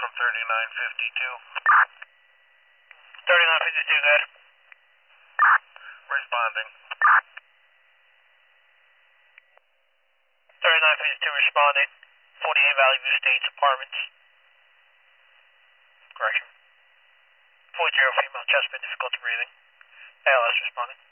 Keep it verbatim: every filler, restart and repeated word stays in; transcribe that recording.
on thirty-nine fifty-two. thirty-nine fifty-two, good. Responding. thirty-nine fifty-two responding. forty-eight Valley View Estates Apartments. Correction. forty female, chest pain, difficulty breathing. A L S responding.